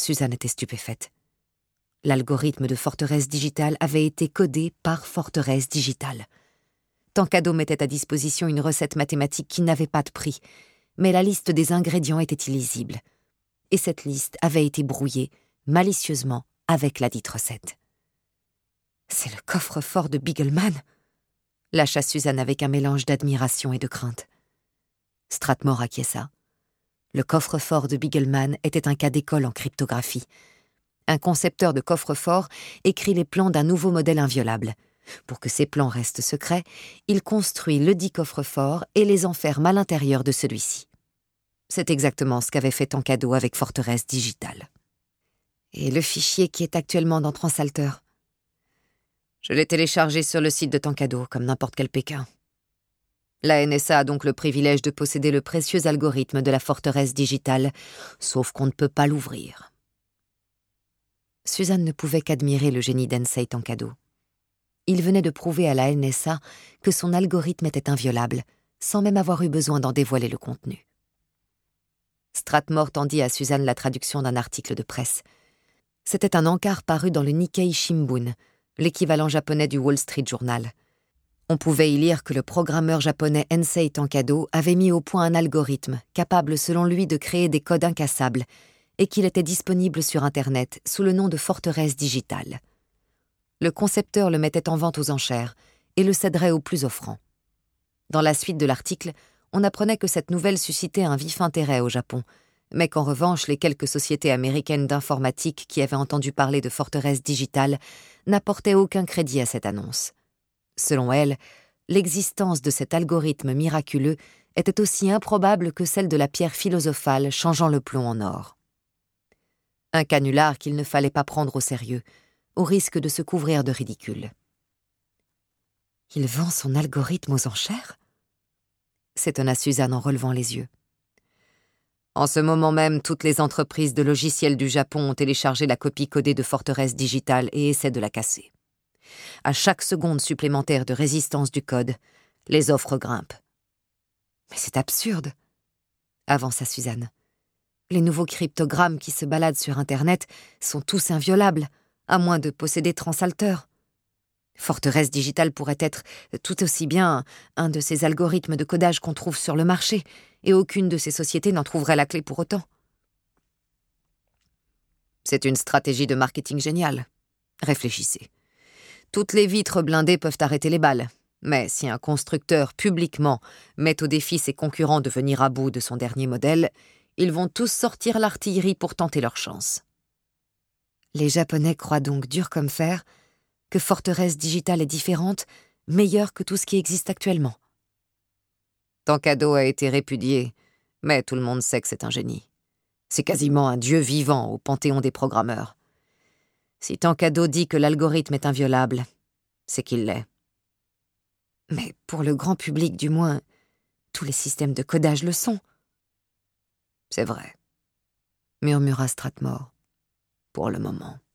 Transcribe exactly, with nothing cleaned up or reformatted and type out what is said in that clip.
Suzanne était stupéfaite. L'algorithme de Forteresse Digitale avait été codé par Forteresse Digitale. Tankado mettait à disposition une recette mathématique qui n'avait pas de prix, mais la liste des ingrédients était illisible. Et cette liste avait été brouillée, malicieusement, avec la dite recette. « C'est le coffre-fort de Beagleman !» lâcha Suzanne avec un mélange d'admiration et de crainte. Strathmore acquiesça. Le coffre-fort de Beagleman était un cas d'école en cryptographie. Un concepteur de coffre-fort écrit les plans d'un nouveau modèle inviolable. Pour que ces plans restent secrets, il construit le dit coffre-fort et les enferme à l'intérieur de celui-ci. C'est exactement ce qu'avait fait Tankado avec Forteresse Digitale. Et le fichier qui est actuellement dans Transalter? Je l'ai téléchargé sur le site de Tankado, comme n'importe quel Pékin. La N S A a donc le privilège de posséder le précieux algorithme de la Forteresse Digitale, sauf qu'on ne peut pas l'ouvrir. Suzanne ne pouvait qu'admirer le génie d'Ensei Tankado. Il venait de prouver à la N S A que son algorithme était inviolable, sans même avoir eu besoin d'en dévoiler le contenu. Strathmore tendit à Suzanne la traduction d'un article de presse. C'était un encart paru dans le Nikkei Shimbun, l'équivalent japonais du Wall Street Journal. On pouvait y lire que le programmeur japonais Ensei Tankado avait mis au point un algorithme capable selon lui de créer des codes incassables et qu'il était disponible sur Internet sous le nom de Forteresse Digitale. Le concepteur le mettait en vente aux enchères et le céderait au plus offrant. Dans la suite de l'article, on apprenait que cette nouvelle suscitait un vif intérêt au Japon, mais qu'en revanche, les quelques sociétés américaines d'informatique qui avaient entendu parler de Forteresse Digitale n'apportaient aucun crédit à cette annonce. Selon elles, l'existence de cet algorithme miraculeux était aussi improbable que celle de la pierre philosophale changeant le plomb en or. Un canular qu'il ne fallait pas prendre au sérieux, au risque de se couvrir de ridicule. « Il vend son algorithme aux enchères ?» s'étonna Suzanne en relevant les yeux. En ce moment même, toutes les entreprises de logiciels du Japon ont téléchargé la copie codée de Forteresse Digitale et essaient de la casser. À chaque seconde supplémentaire de résistance du code, les offres grimpent. « Mais c'est absurde !» avança Suzanne. « Les nouveaux cryptogrammes qui se baladent sur Internet sont tous inviolables, à moins de posséder Transalter. Forteresse Digitale pourrait être tout aussi bien un de ces algorithmes de codage qu'on trouve sur le marché, et aucune de ces sociétés n'en trouverait la clé pour autant. » C'est une stratégie de marketing géniale. Réfléchissez. Toutes les vitres blindées peuvent arrêter les balles, mais si un constructeur publiquement met au défi ses concurrents de venir à bout de son dernier modèle, ils vont tous sortir l'artillerie pour tenter leur chance. Les Japonais croient donc dur comme fer que Forteresse Digitale est différente, meilleure que tout ce qui existe actuellement. Tankado a été répudié, mais tout le monde sait que c'est un génie. C'est quasiment un dieu vivant au panthéon des programmeurs. Si Tankado dit que l'algorithme est inviolable, c'est qu'il l'est. Mais pour le grand public, du moins, tous les systèmes de codage le sont. C'est vrai, murmura Strathmore, pour le moment.